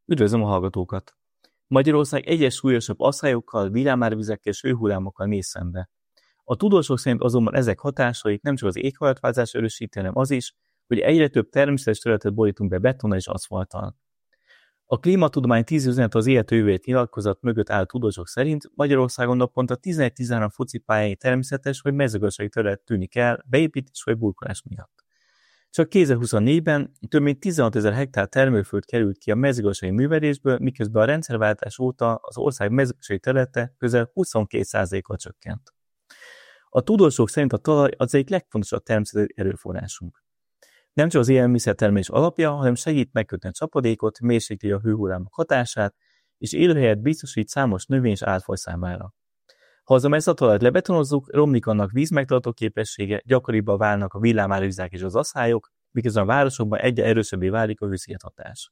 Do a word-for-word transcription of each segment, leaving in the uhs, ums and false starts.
Üdvözlöm a hallgatókat! Magyarország egyes súlyosabb asszályokkal, villámárvizekkel és hőhullámokkal néz szembe. A tudósok szerint azonban ezek hatásait nem csak az éghajlatváltozás erősíti, hanem az is, hogy egyre több természetes területet borítunk be betonnal és aszfalttal. A Klímatudomány tíz üzenet az élet jövőjét nyilatkozat mögött áll tudósok szerint Magyarországon naponta tizenegy-tizenhárom focipályai természetes vagy mezőgazdasági terület tűnik el beépítés vagy burkolás miatt. Csak kétezer-huszonnégyben több mint tizenhatezer hektár termőföld került ki a mezőgazdasági művelésből, miközben a rendszerváltás óta az ország mezőgazdasági területe közel huszonkét százalékkal csökkent. A tudósok szerint a talaj az egyik legfontosabb természeti erőforrásunk. Nem csak az élelmiszertermelés alapja, hanem segít megkötni a csapadékot, mérsékli a hőhullámok hatását, és élőhelyet biztosít számos növény és állatfaj számára. Ha azonban ezt a talajt lebetonozzuk, romlik annak vízmegtartó képessége, gyakoribbá válnak a villámárvizek és az aszályok, miközben a városokban egyre erősebbé válik a hőszigethatás.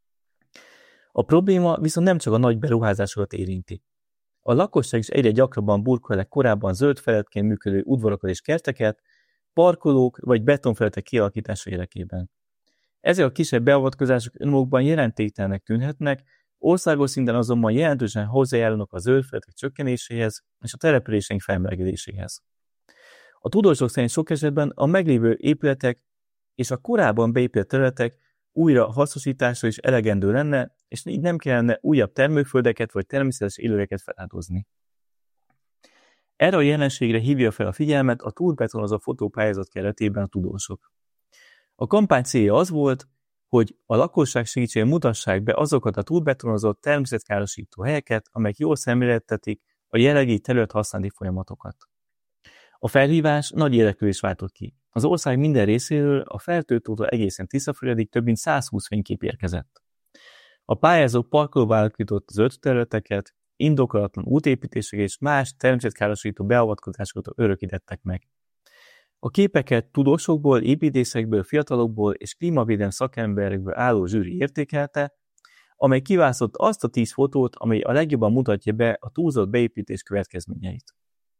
A probléma viszont nem csak a nagy beruházásokat érinti. A lakosság is egyre gyakrabban burkol le korábban zöld felületként működő udvarokat és kerteket, parkolók vagy betonfelületek kialakítása érdekében. Ezek a kisebb beavatkozások önmagukban jelentéktelennek tűnhetnek, országos szinten azonban jelentősen hozzájárulnak a zöld felületek csökkenéséhez és a településeink felmelegedéséhez. A tudósok szerint sok esetben a meglévő épületek és a korábban beépített területek újra hasznosítása is elegendő lenne, és így nem kellene újabb termőföldeket vagy természetes élőhelyeket feláldozni. Erre a jelenségre hívja fel a figyelmet a túlbetonozott fotópályázat keretében a tudósok. A kampány célja az volt, hogy a lakosság segítségével mutassák be azokat a túlbetonozott természetkárosító helyeket, amelyek jól szemléltetik a jelenlegi területhasználati folyamatokat. A felhívás nagy érdeklődést váltott ki. Az ország minden részéről a Fertőtótól egészen Tiszafüredig több mint százhúsz fénykép érkezett. A pályázók parkolóba alakított zöld területeket, indokolatlan útépítéseket és más természetkárosító beavatkozásokat örökítettek meg. A képeket tudósokból, építészekből, fiatalokból és klímavédelmi szakemberekből álló zsűri értékelte, amely kiválasztott azt a tíz fotót, amely a legjobban mutatja be a túlzott beépítés következményeit.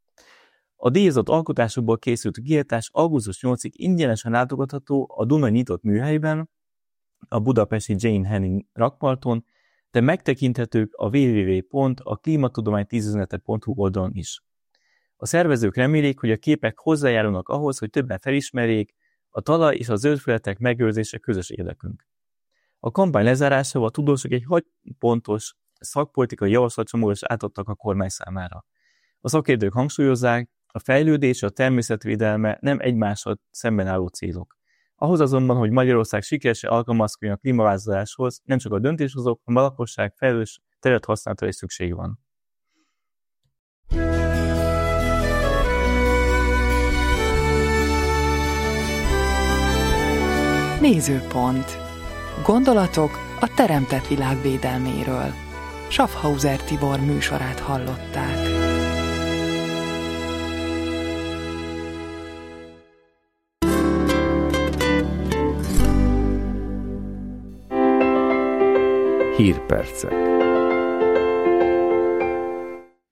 A díjazott alkotásokból készült kiállítás augusztus nyolcadikáig ingyenesen látogatható a Duna nyitott műhelyben, a budapesti Jane Henning rakparton, de megtekinthetők a double-u double-u double-u pont a klímatudomány tíz üzenete pont hu oldalon is. A szervezők remélik, hogy a képek hozzájárulnak ahhoz, hogy többen felismerjék, a talaj és a zöldfelületek megőrzése közös érdekünk. A kampány lezárásával a tudósok egy hat pontos szakpolitikai javaslatcsomagot is átadtak a kormány számára. A szakértők hangsúlyozzák, a fejlődés és a természetvédelme nem egymással szemben álló célok. Ahhoz azonban, hogy Magyarország sikeresen alkalmazkodjon a klímaváltozáshoz, nem csak a döntéshozók, hanem a lakosság felelős területhasználatra is szükség van. Nézőpont. Gondolatok a teremtett világ védelméről. Schaffhauser Tibor műsorát hallották. Hírpercek.